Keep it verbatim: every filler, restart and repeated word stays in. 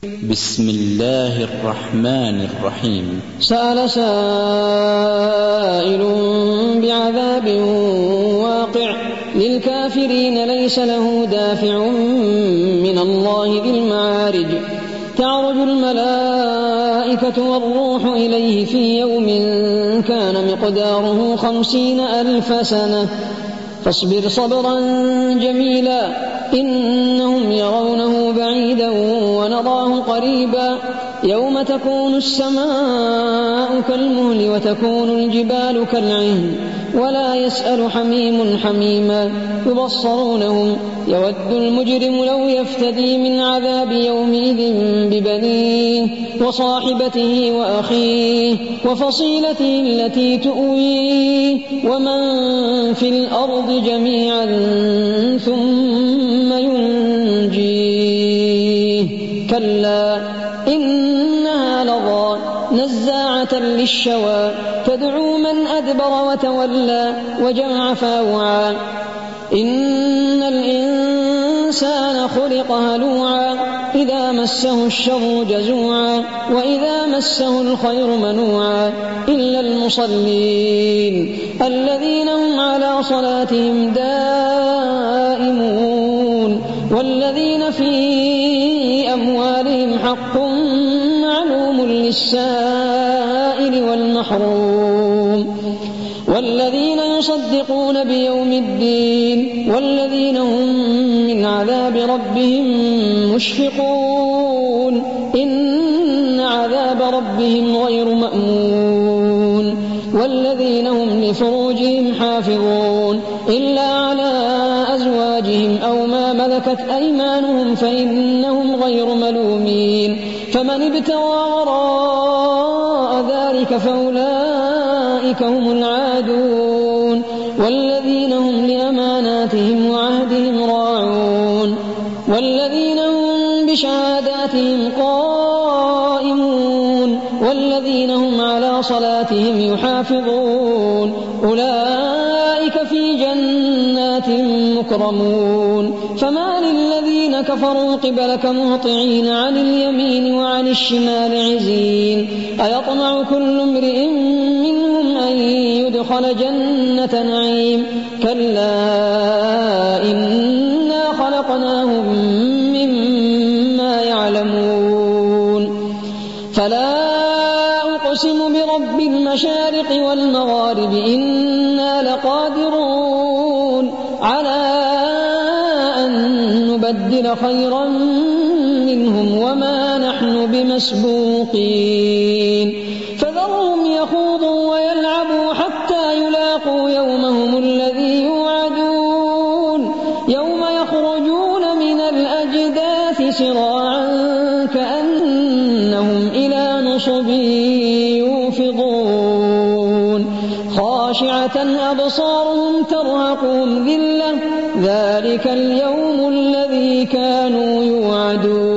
بسم الله الرحمن الرحيم. سأل سائل بعذاب واقع للكافرين ليس له دافع من الله ذي المعارج تعرج الملائكة والروح إليه في يوم كان مقداره خمسين ألف سنة فاصبر صبرا جميلا إنهم يرونه بعيدا ونراه قريبا يوم تكون السماء كالمهل وتكون الجبال كالعهن ولا يسأل حميم حميما يبصرونهم يود المجرم لو يفتدي من عذاب يومئذ ببنيه وصاحبته وأخيه وفصيلته التي تؤويه ومن في الأرض جميعا ثم ينجيه كلا إنها لظى نزاعة للشوى تدعو من أدبر وتولى وجمع فاوعى إن الإنسان خلق هلوعا إذا مسه الشر جزوعا وإذا مسه الخير منوعا إلا المصلين الذين هم على صلاتهم دائمون والذين في أموالهم حق معلوم للسائل والمحروم والذين يصدقون بيوم الدين والذين هم من عذاب ربهم مشفقون إن عذاب ربهم غير مأمون والذين هم لفروجهم حافظون إلا على أزواجهم أو ما ملكت أيمانهم فإنهم غير ملومين فمن ابتغى وراء ذلك فأولئك هم العادون والذين هم لأماناتهم وعهدهم راعون والذين هم بشهاداتهم قائمون والذين هم على صلاتهم يحافظون أولئك في جنات مكرمون فما للذين كفروا قبلك مهطعين عن اليمين وعن الشمال عزين أيطمع كل امرئ منهم أن يدخل جنة نعيم كلا إنا خلقناهم مما يعلمون فلا أقسم برب المشارق والمغارب إنا لقادرون على أن نبدل خيرا منهم وما نحن بمسبوقين فذرهم يخوضوا ويلعبوا حتى يلاقوا يومهم الذي يوعدون يوم يخرجون من الأجداث سراعا كأنهم إلى نصب يوفضون خاشعة أبصارهم ترهقهم ذلة ذلك اليوم الذي كانوا يوعدون.